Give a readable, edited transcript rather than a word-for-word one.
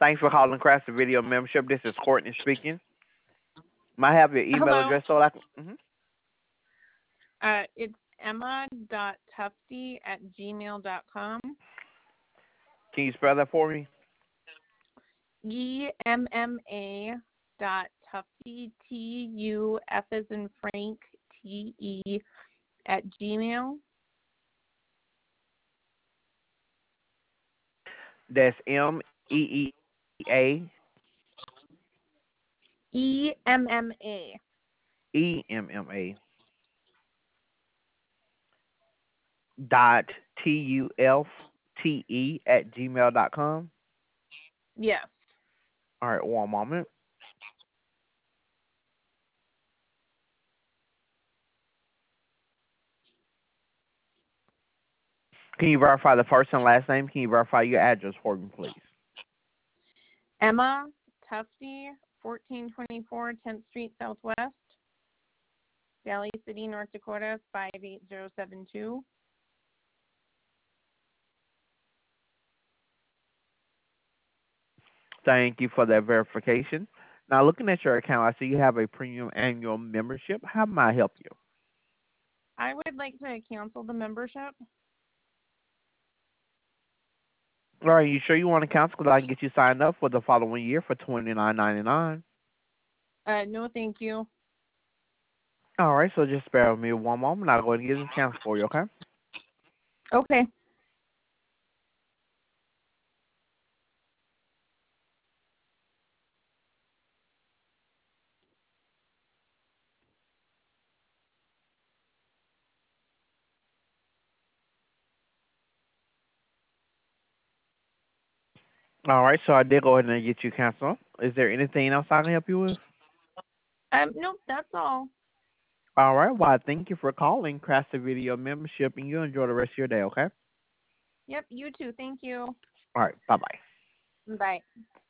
Thanks for calling Craft Video Membership. This is Courtney speaking. May I have your email Hello. address so I can? Mm-hmm. It's emma.tufty@gmail.com. Can you spell that for me? EMMA.tufty, TUF as in Frank, TE @gmail. That's MEEA EMMA. EMMA dot TUFTE@gmail.com. Yes. All right, one moment. Can you verify the first and last name? Can you verify your address for me, please? Emma Tufty, 1424 10th Street Southwest, Valley City, North Dakota, 58072. Thank you for that verification. Now, looking at your account, I see you have a premium annual membership. How may I help you? I would like to cancel the membership. All right, you sure you want to cancel? Because I can get you signed up for the following year for $29.99. No, thank you. All right, so just bear with me one moment. I'll go ahead and get this canceled for you, okay? Okay. All right, so I did go ahead and get you canceled. Is there anything else I can help you with? Nope, that's all. All right, well, thank you for calling Craft Video Membership, and you enjoy the rest of your day, okay? Yep, you too. Thank you. All right, bye-bye. Bye.